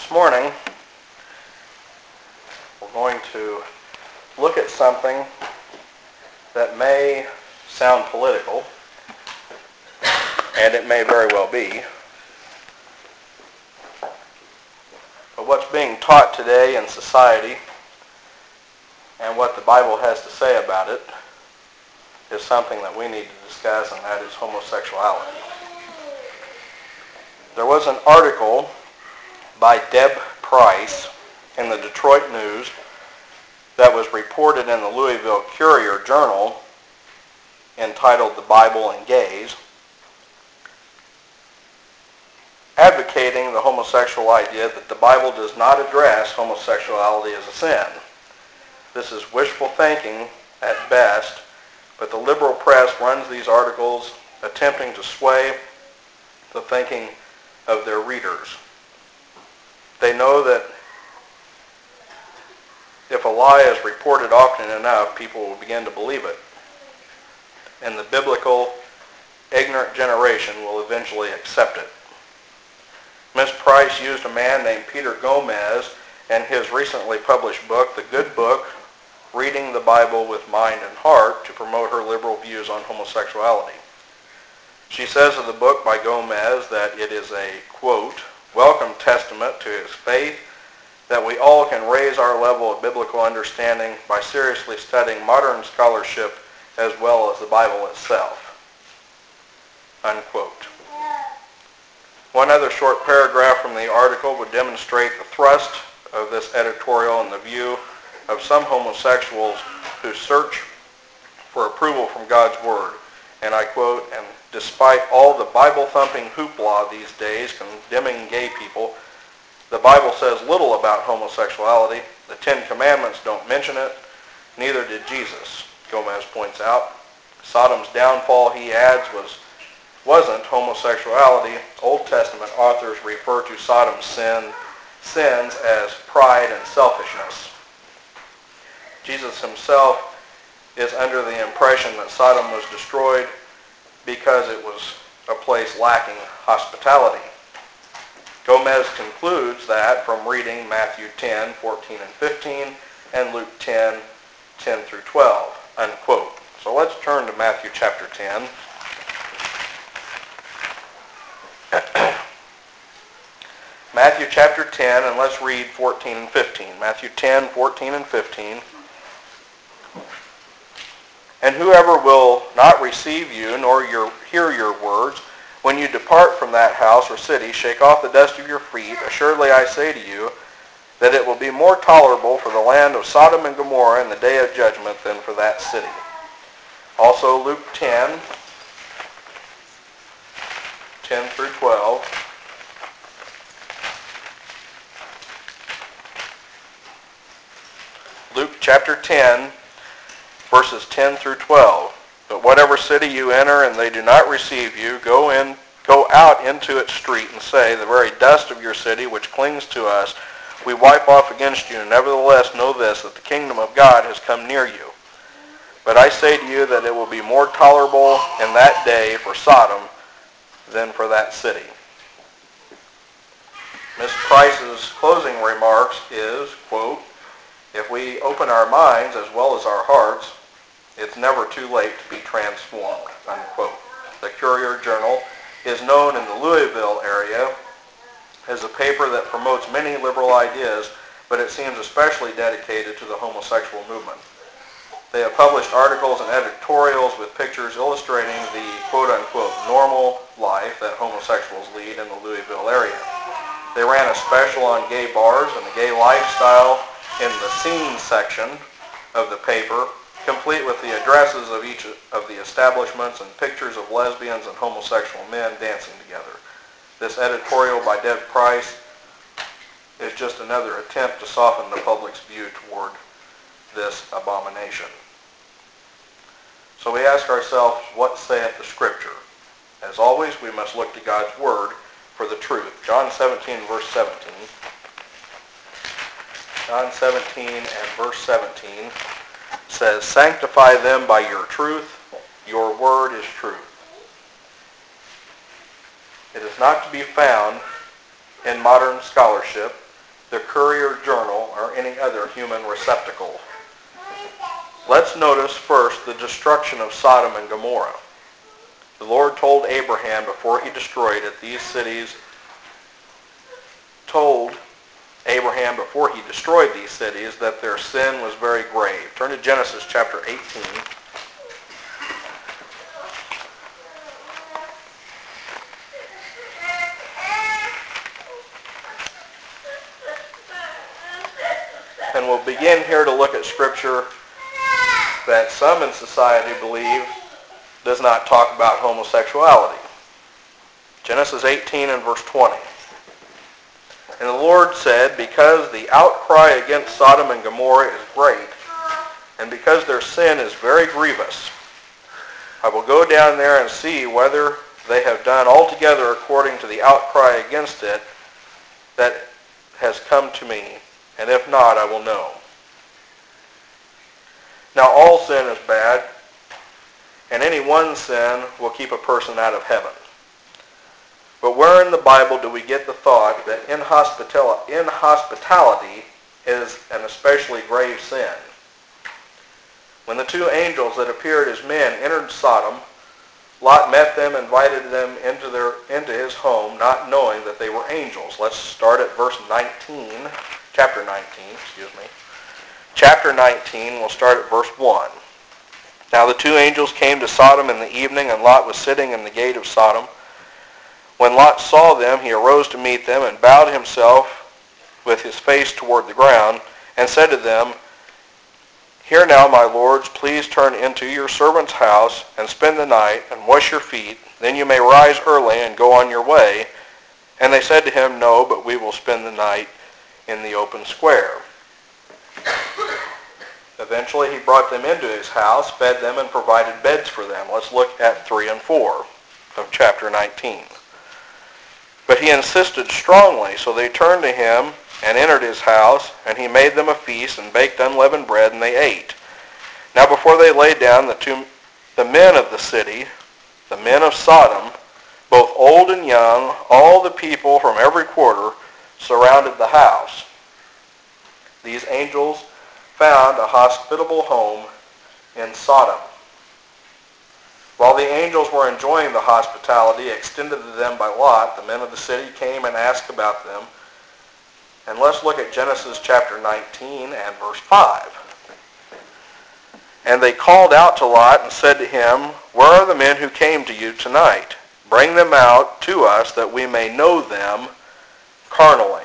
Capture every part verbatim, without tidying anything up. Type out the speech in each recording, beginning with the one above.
This morning, we're going to look at something that may sound political, and it may very well be. But what's being taught today in society and what the Bible has to say about it is something that we need to discuss, and that is homosexuality. There was an article by Deb Price in the Detroit News that was reported in the Louisville Courier-Journal entitled "The Bible and Gays," advocating the homosexual idea that the Bible does not address homosexuality as a sin. This is wishful thinking at best, but the liberal press runs these articles attempting to sway the thinking of their readers. They know that if a lie is reported often enough, people will begin to believe it. And the biblical, ignorant generation will eventually accept it. Miss Price used a man named Peter Gomez in his recently published book, The Good Book, Reading the Bible with Mind and Heart, to promote her liberal views on homosexuality. She says of the book by Gomez that it is a, quote, welcome testament to his faith, that we all can raise our level of biblical understanding by seriously studying modern scholarship as well as the Bible itself, unquote. One other short paragraph from the article would demonstrate the thrust of this editorial and the view of some homosexuals who search for approval from God's Word. And I quote, "And despite all the Bible-thumping hoopla these days condemning gay people, the Bible says little about homosexuality. The Ten Commandments don't mention it. Neither did Jesus," Gomez points out. Sodom's downfall, he adds, was, wasn't homosexuality. Old Testament authors refer to Sodom's sin, sins as pride and selfishness. Jesus himself is under the impression that Sodom was destroyed because it was a place lacking hospitality. Gomez concludes that from reading Matthew ten, fourteen and fifteen, and Luke ten, ten through twelve, unquote. So let's turn to Matthew chapter ten. Matthew chapter ten, and let's read fourteen and fifteen. Matthew ten, fourteen and fifteen. "And whoever will not receive you, nor your, hear your words, when you depart from that house or city, shake off the dust of your feet. Assuredly I say to you, that it will be more tolerable for the land of Sodom and Gomorrah in the day of judgment than for that city." Also Luke ten, ten through twelve. Luke chapter ten, verses ten through twelve. "But whatever city you enter and they do not receive you, go in, go out into its street and say, the very dust of your city which clings to us, we wipe off against you. Nevertheless know this, that the kingdom of God has come near you. But I say to you that it will be more tolerable in that day for Sodom than for that city." Miss Price's closing remarks is, quote, "If we open our minds as well as our hearts, it's never too late to be transformed," unquote. The Courier-Journal is known in the Louisville area as a paper that promotes many liberal ideas, but it seems especially dedicated to the homosexual movement. They have published articles and editorials with pictures illustrating the quote-unquote normal life that homosexuals lead in the Louisville area. They ran a special on gay bars and the gay lifestyle in the scene section of the paper, complete with the addresses of each of the establishments and pictures of lesbians and homosexual men dancing together. This editorial by Deb Price is just another attempt to soften the public's view toward this abomination. So we ask ourselves, what saith the Scripture? As always, we must look to God's Word for the truth. John seventeen, verse seventeen. John seventeen and verse seventeen says, "Sanctify them by your truth. Your word is truth." It is not to be found in modern scholarship the Courier Journal, or any other human receptacle. Let's notice first the destruction of Sodom and Gomorrah. The Lord told Abraham before he destroyed it, these cities told Abraham before he destroyed these cities that their sin was very grave. Turn to Genesis chapter eighteen. And we'll begin here to look at scripture that some in society believe does not talk about homosexuality. Genesis eighteen and verse twenty. And the Lord said, because the outcry against Sodom and Gomorrah is great, and because their sin is very grievous, I will go down there and see whether they have done altogether according to the outcry against it that has come to me, and if not, I will know. Now all sin is bad, and any one sin will keep a person out of heaven. But where in the Bible do we get the thought that inhospital- inhospitality is an especially grave sin? When the two angels that appeared as men entered Sodom, Lot met them, invited them into their into his home, not knowing that they were angels. Let's start at verse nineteen, chapter nineteen, excuse me. Chapter nineteen, we'll start at verse one. Now the two angels came to Sodom in the evening, and Lot was sitting in the gate of Sodom. When Lot saw them, he arose to meet them and bowed himself with his face toward the ground and said to them, Here now, my lords, please turn into your servant's house and spend the night and wash your feet. Then you may rise early and go on your way. And they said to him, No, but we will spend the night in the open square. Eventually he brought them into his house, fed them, and provided beds for them. Let's look at three and four of chapter nineteen. But he insisted strongly, so they turned to him and entered his house, and he made them a feast and baked unleavened bread, and they ate. Now before they lay down, the two, the men of the city, the men of Sodom, both old and young, all the people from every quarter, surrounded the house. These angels found a hospitable home in Sodom. While the angels were enjoying the hospitality extended to them by Lot, the men of the city came and asked about them. And let's look at Genesis chapter nineteen and verse five. And they called out to Lot and said to him, Where are the men who came to you tonight? Bring them out to us that we may know them carnally.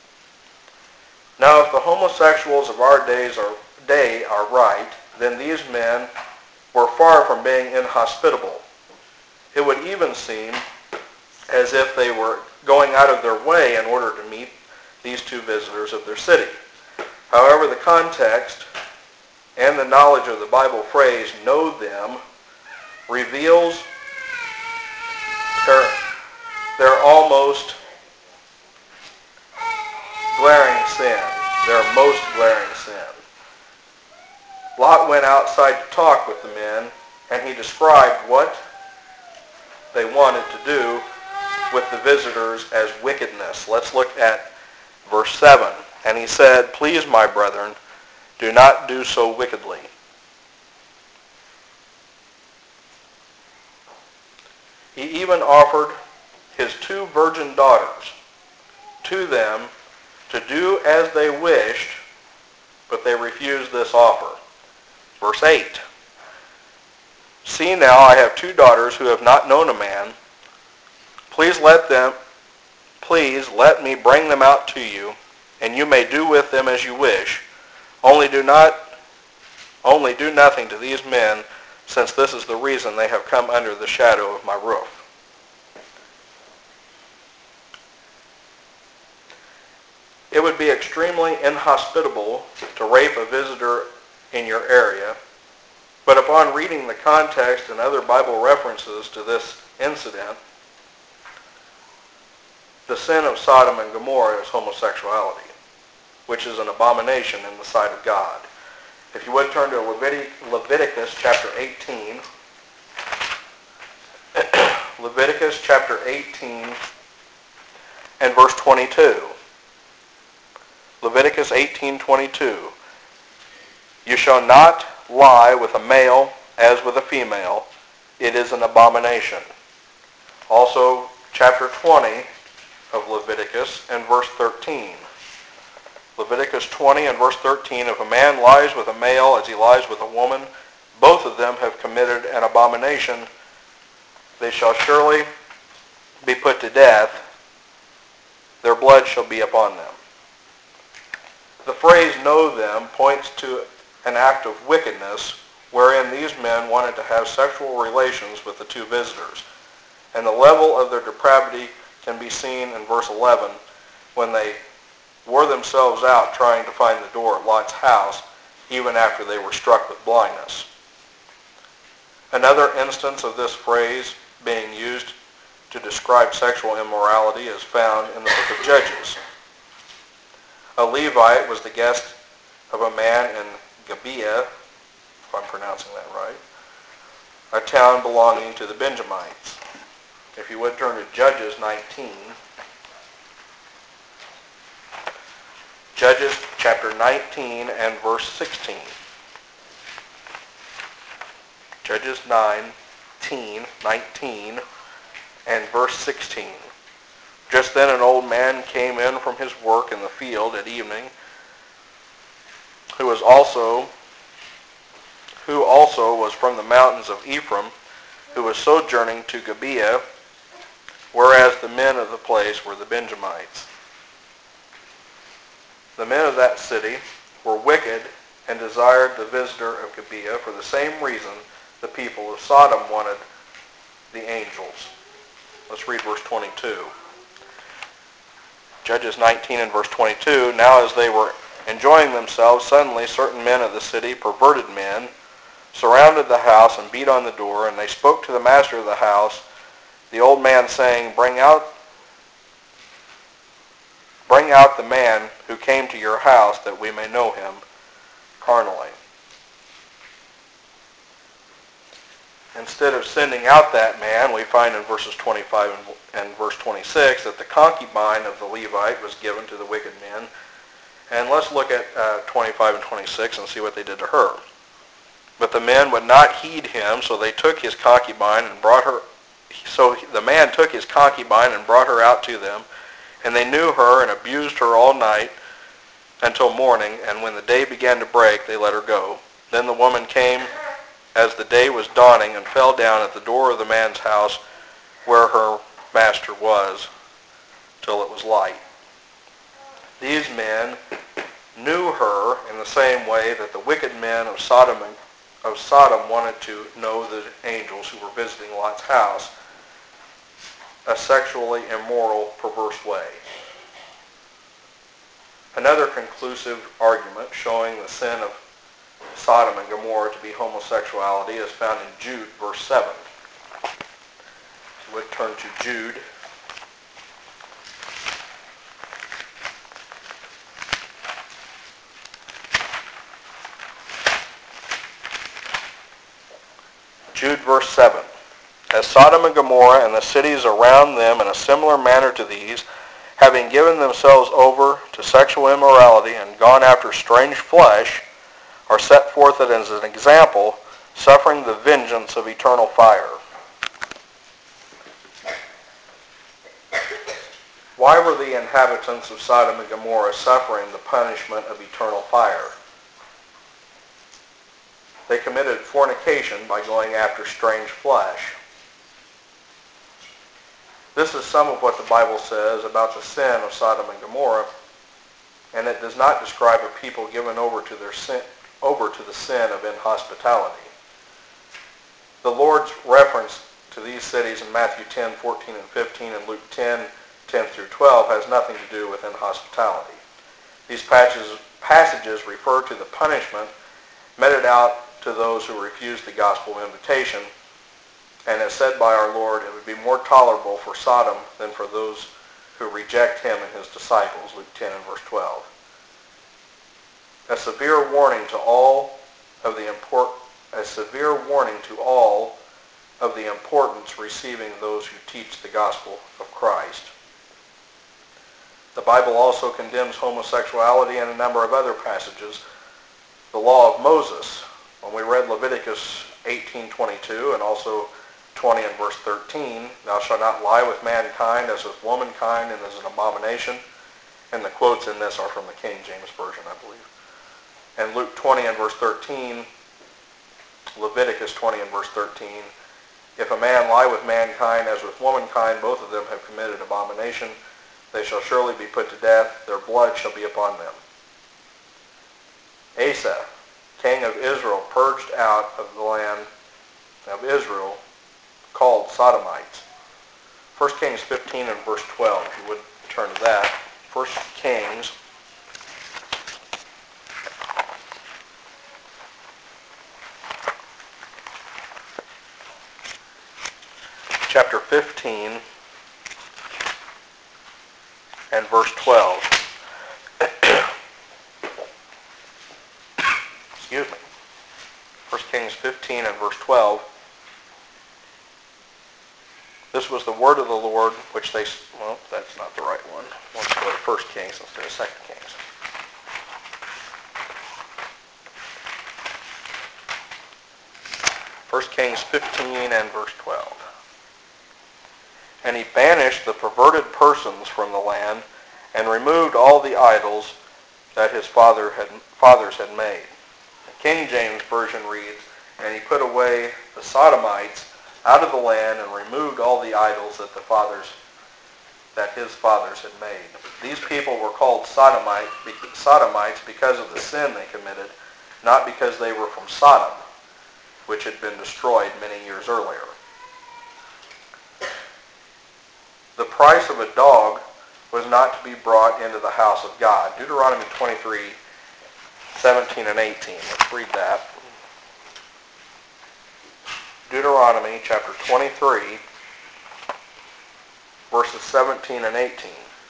Now if the homosexuals of our days are, day are right, then these men were far from being inhospitable. It would even seem as if they were going out of their way in order to meet these two visitors of their city. However, the context and the knowledge of the Bible phrase, know them, reveals their, their almost glaring sin, their most glaring sin. Lot went outside to talk with the men, and he described what they wanted to do with the visitors as wickedness. Let's look at verse seven. And he said, Please, my brethren, do not do so wickedly. He even offered his two virgin daughters to them to do as they wished, but they refused this offer. Verse eight. See now, I have two daughters who have not known a man. Please let them, please let me bring them out to you, and you may do with them as you wish. Only do not, only do nothing to these men, since this is the reason they have come under the shadow of my roof. It would be extremely inhospitable to rape a visitor in your area, but upon reading the context and other Bible references to this incident, the sin of Sodom and Gomorrah is homosexuality, which is an abomination in the sight of God. If you would turn to Levitic- Leviticus chapter eighteen, Leviticus chapter eighteen and verse twenty-two. Leviticus eighteen twenty-two. You shall not lie with a male as with a female. It is an abomination. Also, chapter twenty of Leviticus and verse thirteen. Leviticus twenty and verse thirteen, if a man lies with a male as he lies with a woman, both of them have committed an abomination. They shall surely be put to death. Their blood shall be upon them. The phrase know them points to an act of wickedness wherein these men wanted to have sexual relations with the two visitors. And the level of their depravity can be seen in verse eleven when they wore themselves out trying to find the door at Lot's house even after they were struck with blindness. Another instance of this phrase being used to describe sexual immorality is found in the book of Judges. A Levite was the guest of a man in Gibeah, if I'm pronouncing that right, a town belonging to the Benjamites. If you would turn to Judges nineteen. Judges chapter nineteen and verse sixteen. Judges nineteen, nineteen and verse sixteen. Just then an old man came in from his work in the field at evening, who was also who also was from the mountains of Ephraim, who was sojourning to Gibeah, whereas the men of the place were the Benjamites. The men of that city were wicked and desired the visitor of Gibeah for the same reason the people of Sodom wanted the angels. Let's read verse twenty-two. Judges nineteen and verse twenty-two, now as they were enjoying themselves, suddenly certain men of the city, perverted men, surrounded the house and beat on the door, and they spoke to the master of the house, the old man, saying, Bring out, bring out the man who came to your house, that we may know him carnally. Instead of sending out that man, we find in verses twenty-five and, and verse twenty-six that the concubine of the Levite was given to the wicked men. And let's look at uh, twenty-five and twenty-six and see what they did to her. But the men would not heed him, so they took his concubine and brought her. So the man took his concubine and brought her out to them, and they knew her and abused her all night until morning. And when the day began to break, they let her go. Then the woman came as the day was dawning and fell down at the door of the man's house where her master was till it was light. These men knew her in the same way that the wicked men of Sodom of Sodom wanted to know the angels who were visiting Lot's house, a sexually immoral, perverse way. Another conclusive argument showing the sin of Sodom and Gomorrah to be homosexuality is found in Jude, verse seven. So we'd turn to Jude. Jude, verse seven. As Sodom and Gomorrah and the cities around them in a similar manner to these, having given themselves over to sexual immorality and gone after strange flesh, are set forth as an example, suffering the vengeance of eternal fire. Why were the inhabitants of Sodom and Gomorrah suffering the punishment of eternal fire? They committed fornication by going after strange flesh. This is some of what the Bible says about the sin of Sodom and Gomorrah, and it does not describe a people given over to their sin, over to the sin of inhospitality. The Lord's reference to these cities in Matthew ten, fourteen, and fifteen, and Luke ten, ten through twelve has nothing to do with inhospitality. These passages, passages refer to the punishment meted out to those who refuse the gospel invitation, and as said by our Lord, it would be more tolerable for Sodom than for those who reject him and his disciples, Luke ten and verse twelve. A severe warning to all of the import, a severe warning to all of the importance receiving those who teach the gospel of Christ. The Bible also condemns homosexuality in a number of other passages. The law of Moses, when we read Leviticus eighteen twenty-two and also twenty and verse thirteen, thou shalt not lie with mankind as with womankind, and is an abomination. And the quotes in this are from the King James Version, I believe. And Luke twenty and verse thirteen, Leviticus twenty and verse thirteen, if a man lie with mankind as with womankind, both of them have committed abomination. They shall surely be put to death. Their blood shall be upon them. Asa, king of Israel, purged out of the land of Israel, called Sodomites. First Kings fifteen and verse twelve, if you would turn to that. First Kings chapter fifteen and verse twelve. Excuse me. First Kings fifteen and verse twelve. This was the word of the Lord, which they, well, that's not the right one. Let's go to First Kings instead of Second Kings. First Kings fifteen and verse twelve. And he banished the perverted persons from the land, and removed all the idols that his father had, fathers had made. The King James Version reads, and he put away the Sodomites out of the land, and removed all the idols that the fathers, that his fathers had made. These people were called Sodomite, Sodomites because of the sin they committed, not because they were from Sodom, which had been destroyed many years earlier. The price of a dog was not to be brought into the house of God. Deuteronomy twenty-three, seventeen and eighteen. Let's read that. Deuteronomy chapter twenty-three, verses seventeen and eighteen.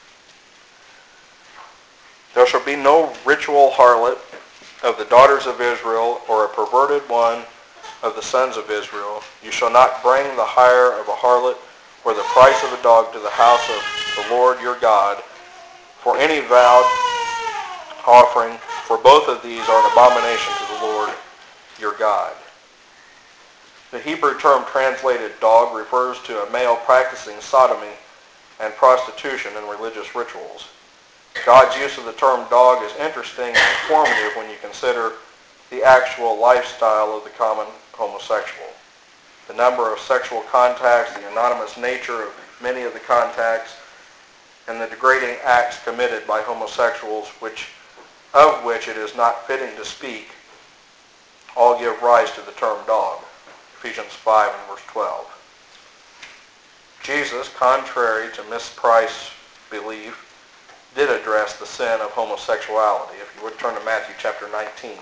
There shall be no ritual harlot of the daughters of Israel, or a perverted one of the sons of Israel. You shall not bring the hire of a harlot or the price of a dog to the house of the Lord your God for any vowed offering, for both of these are an abomination to the Lord your God. The Hebrew term translated dog refers to a male practicing sodomy and prostitution in religious rituals. God's use of the term dog is interesting and informative when you consider the actual lifestyle of the common homosexual. The number of sexual contacts, the anonymous nature of many of the contacts, and the degrading acts committed by homosexuals, which, of which it is not fitting to speak, all give rise to the term dog. Ephesians five and verse twelve. Jesus, contrary to Miss Price's belief, did address the sin of homosexuality. If you would turn to Matthew chapter nineteen.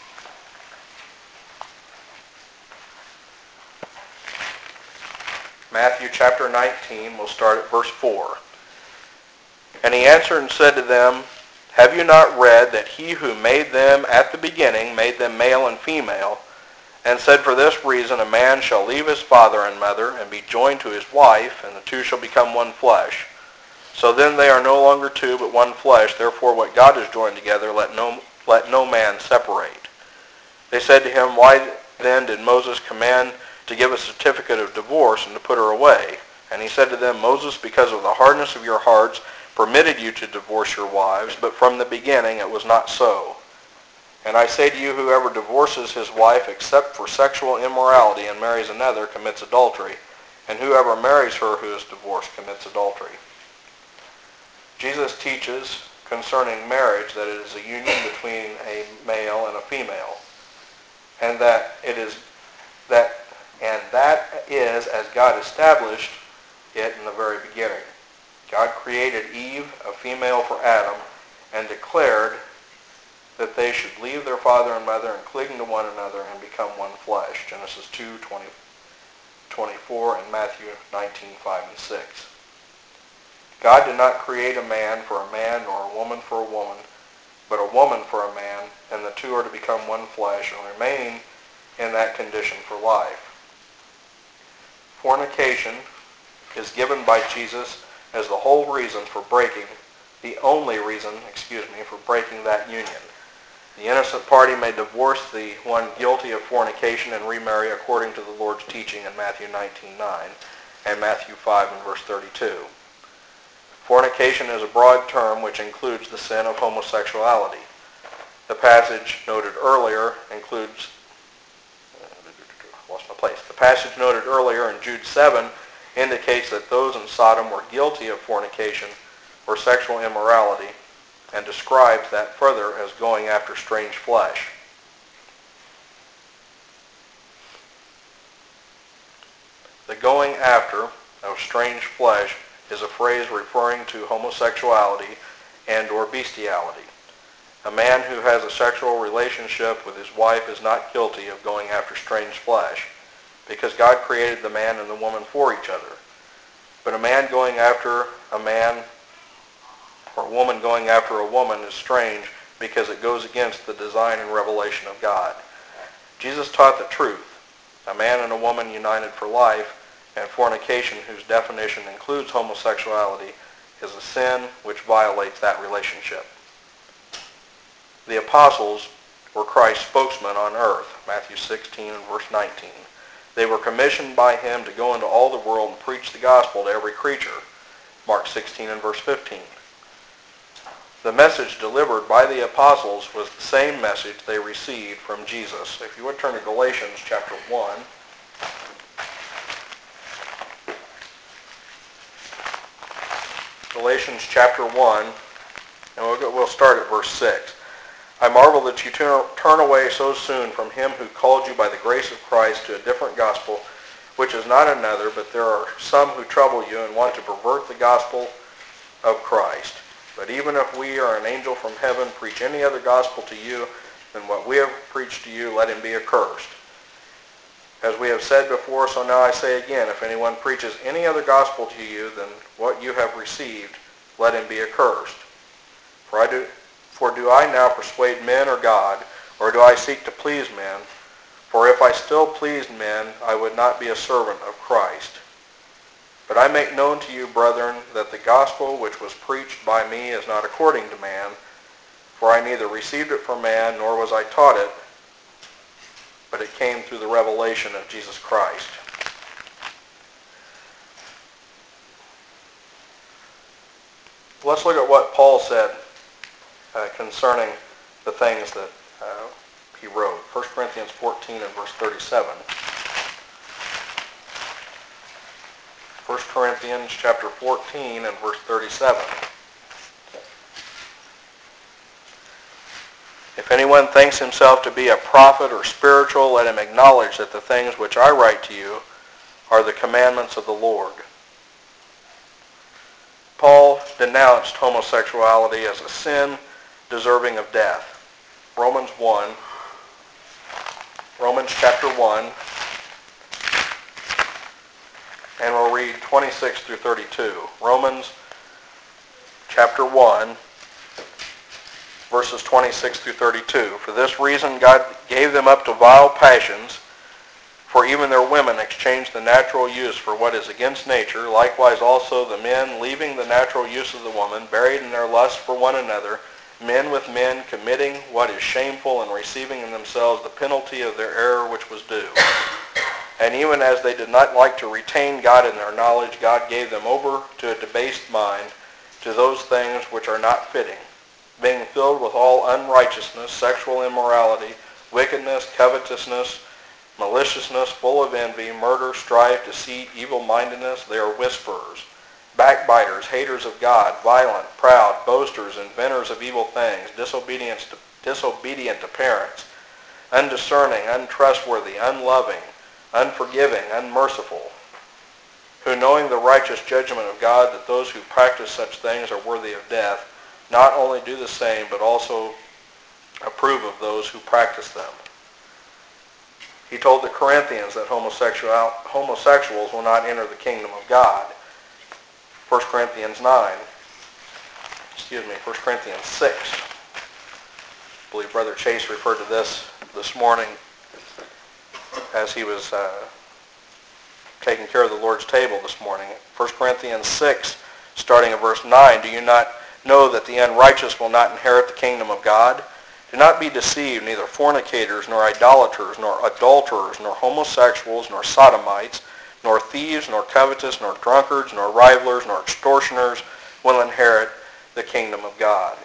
Matthew chapter nineteen, we'll start at verse four. And he answered and said to them, have you not read that he who made them at the beginning made them male and female, and said, for this reason a man shall leave his father and mother, and be joined to his wife, and the two shall become one flesh. So then they are no longer two, but one flesh. Therefore what God has joined together, let no, let no man separate. They said to him, why then did Moses command to give a certificate of divorce and to put her away? And he said to them, Moses, because of the hardness of your hearts, permitted you to divorce your wives, but from the beginning it was not so. And I say to you, whoever divorces his wife except for sexual immorality and marries another commits adultery, and whoever marries her who is divorced commits adultery. Jesus teaches concerning marriage that it is a union between a male and a female, and that it is that and that is as God established it in the very beginning. God created Eve, a female, for Adam, and declared that they should leave their father and mother and cling to one another and become one flesh. Genesis two, twenty, twenty-four, and Matthew nineteen, five and six. God did not create a man for a man nor a woman for a woman, but a woman for a man, and the two are to become one flesh and remain in that condition for life. Fornication is given by Jesus as the whole reason for breaking the only reason, excuse me, for breaking that union. The innocent party may divorce the one guilty of fornication and remarry according to the Lord's teaching in Matthew nineteen nine and Matthew five and verse thirty-two. Fornication is a broad term which includes the sin of homosexuality. The passage noted earlier includes, uh, lost my place. The passage noted earlier in Jude seven indicates that those in Sodom were guilty of fornication or sexual immorality, and describes that further as going after strange flesh. The going after of strange flesh is a phrase referring to homosexuality and or bestiality. A man who has a sexual relationship with his wife is not guilty of going after strange flesh, because God created the man and the woman for each other. But a man going after a man or a woman going after a woman is strange because it goes against the design and revelation of God. Jesus taught the truth. A man and a woman united for life, and fornication, whose definition includes homosexuality, is a sin which violates that relationship. The apostles were Christ's spokesmen on earth, Matthew sixteen and verse nineteen. They were commissioned by him to go into all the world and preach the gospel to every creature, Mark sixteen and verse fifteen. The message delivered by the apostles was the same message they received from Jesus. If you would turn to Galatians chapter one. Galatians chapter one, and we'll, go, we'll start at verse six. I marvel that you turn, turn away so soon from him who called you by the grace of Christ to a different gospel, which is not another, but there are some who trouble you and want to pervert the gospel of Christ. But even if we or an angel from heaven preach any other gospel to you than what we have preached to you, let him be accursed. As we have said before, so now I say again, if anyone preaches any other gospel to you than what you have received, let him be accursed. For I do, for do I now persuade men or God, or do I seek to please men? For if I still pleased men, I would not be a servant of Christ. But I make known to you, brethren, that the gospel which was preached by me is not according to man, for I neither received it from man, nor was I taught it, but it came through the revelation of Jesus Christ. Let's look at what Paul said uh, concerning the things that uh, he wrote. First Corinthians fourteen and verse thirty-seven. First Corinthians chapter fourteen and verse thirty-seven. If anyone thinks himself to be a prophet or spiritual, let him acknowledge that the things which I write to you are the commandments of the Lord. Paul denounced homosexuality as a sin deserving of death. Romans one, Romans chapter one, and we'll read twenty-six through thirty-two. Romans chapter one, verses twenty-six through thirty-two. For this reason God gave them up to vile passions, for even their women exchanged the natural use for what is against nature. Likewise also the men, leaving the natural use of the woman, buried in their lust for one another, men with men committing what is shameful and receiving in themselves the penalty of their error which was due. And even as they did not like to retain God in their knowledge, God gave them over to a debased mind, to those things which are not fitting, being filled with all unrighteousness, sexual immorality, wickedness, covetousness, maliciousness, full of envy, murder, strife, deceit, evil-mindedness. They are whisperers, backbiters, haters of God, violent, proud, boasters, inventors of evil things, disobedient to, disobedient to parents, undiscerning, untrustworthy, unloving, unforgiving, unmerciful, who knowing the righteous judgment of God, that those who practice such things are worthy of death, not only do the same, but also approve of those who practice them. He told the Corinthians that homosexual, homosexuals will not enter the kingdom of God. First Corinthians nine, excuse me, First Corinthians six. I believe Brother Chase referred to this this morning as he was uh, taking care of the Lord's table this morning. First Corinthians six, starting at verse nine, do you not know that the unrighteous will not inherit the kingdom of God? Do not be deceived, neither fornicators, nor idolaters, nor adulterers, nor homosexuals, nor sodomites, nor thieves, nor covetous, nor drunkards, nor rivalers, nor extortioners will inherit the kingdom of God.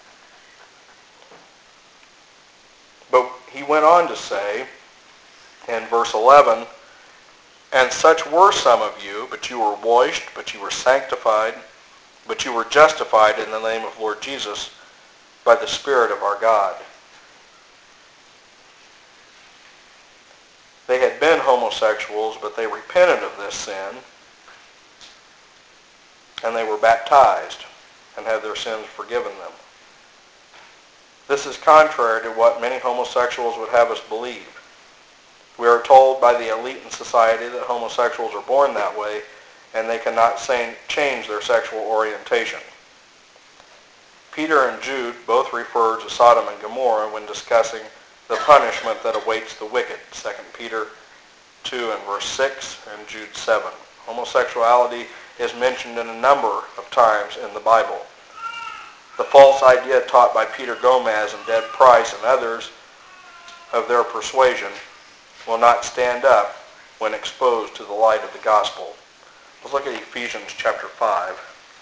But he went on to say in verse eleven, and such were some of you, but you were washed, but you were sanctified, but you were justified in the name of Lord Jesus by the Spirit of our God. They had been homosexuals, but they repented of this sin, and they were baptized and had their sins forgiven them. This is contrary to what many homosexuals would have us believe. We are told by the elite in society that homosexuals are born that way, and they cannot say, change their sexual orientation. Peter and Jude both refer to Sodom and Gomorrah when discussing the punishment that awaits the wicked, Second Peter two and verse six and Jude seven. Homosexuality is mentioned in a number of times in the Bible. The false idea taught by Peter Gomez and Ted Price and others of their persuasion will not stand up when exposed to the light of the gospel. Let's look at Ephesians chapter five.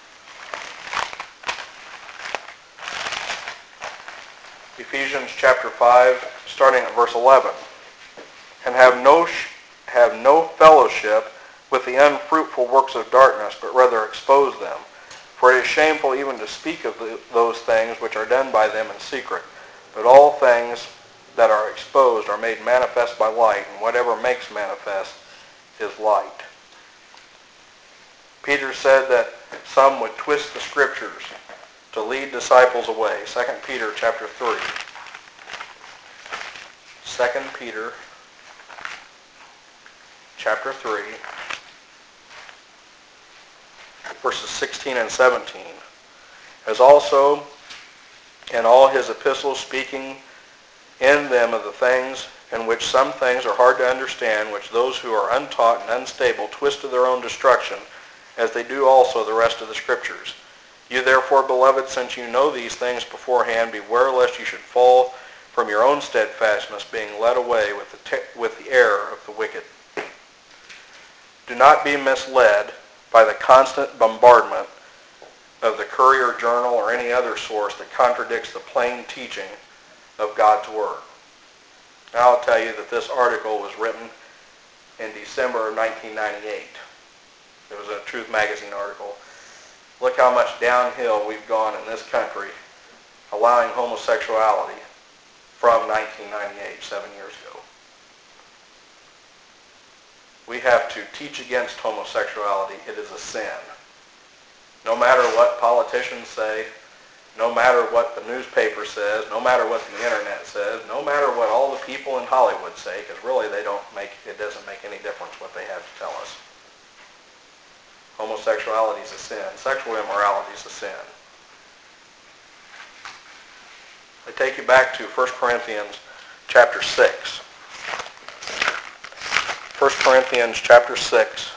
Ephesians chapter five, starting at verse eleven. And have no have no fellowship with the unfruitful works of darkness, but rather expose them. For it is shameful even to speak of the, those things which are done by them in secret. But all things that are exposed are made manifest by light, and whatever makes manifest is light. Peter said that some would twist the scriptures to lead disciples away. Second Peter chapter three. Second Peter chapter three, verses sixteen and seventeen. As also in all his epistles, speaking in them of the things in which some things are hard to understand, which those who are untaught and unstable twist to their own destruction, as they do also the rest of the scriptures. You therefore, beloved, since you know these things beforehand, beware lest you should fall from your own steadfastness, being led away with the, te- with the error of the wicked. Do not be misled by the constant bombardment of the Courier Journal or any other source that contradicts the plain teaching of God's Word. Now I'll tell you that this article was written in December of nineteen ninety-eight. It was a Truth Magazine article. Look how much downhill we've gone in this country allowing homosexuality from nineteen ninety-eight, seven years ago. We have to teach against homosexuality. It is a sin. No matter what politicians say, no matter what the newspaper says, no matter what the internet says, no matter what all the people in Hollywood say, because really they don't make, it doesn't make any difference what they have to tell us. Homosexuality is a sin. Sexual immorality is a sin. I take you back to First Corinthians chapter six. First Corinthians chapter six.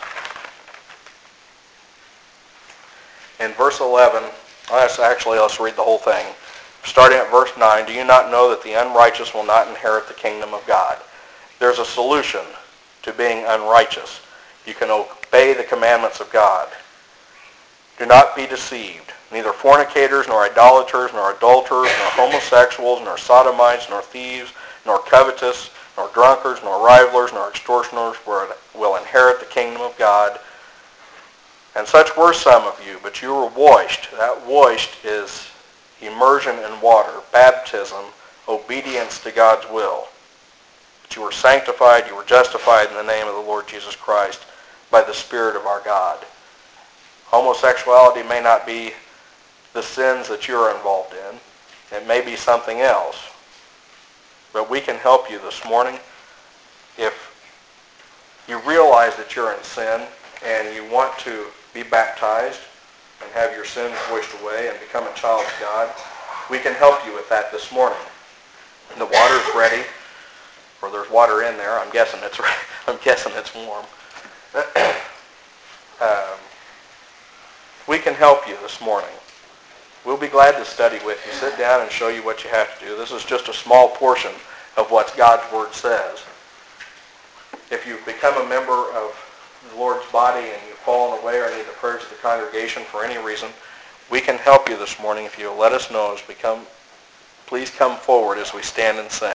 In verse eleven, let's actually, let's read the whole thing. Starting at verse nine, do you not know that the unrighteous will not inherit the kingdom of God? There's a solution to being unrighteous. You can obey the commandments of God. Do not be deceived. Neither fornicators, nor idolaters, nor adulterers, nor homosexuals, nor sodomites, nor thieves, nor covetous, nor drunkards, nor rivalers, nor extortioners will inherit the kingdom of God. And such were some of you, but you were washed. That washed is immersion in water, baptism, obedience to God's will. But you were sanctified, you were justified in the name of the Lord Jesus Christ by the Spirit of our God. Homosexuality may not be the sins that you're involved in. It may be something else. But we can help you this morning. If you realize that you're in sin and you want to be baptized and have your sins washed away and become a child of God, we can help you with that this morning. And the water's ready, or there's water in there. I'm guessing it's I'm guessing it's warm. um, we can help you this morning. we'll be glad to study with you, sit down and show you what you have to do. This is just a small portion of what God's Word says. If you've become a member of the Lord's body and you've fallen away or need the prayers of the congregation for any reason, we can help you this morning if you'll let us know as we come. Please come forward as we stand and sing.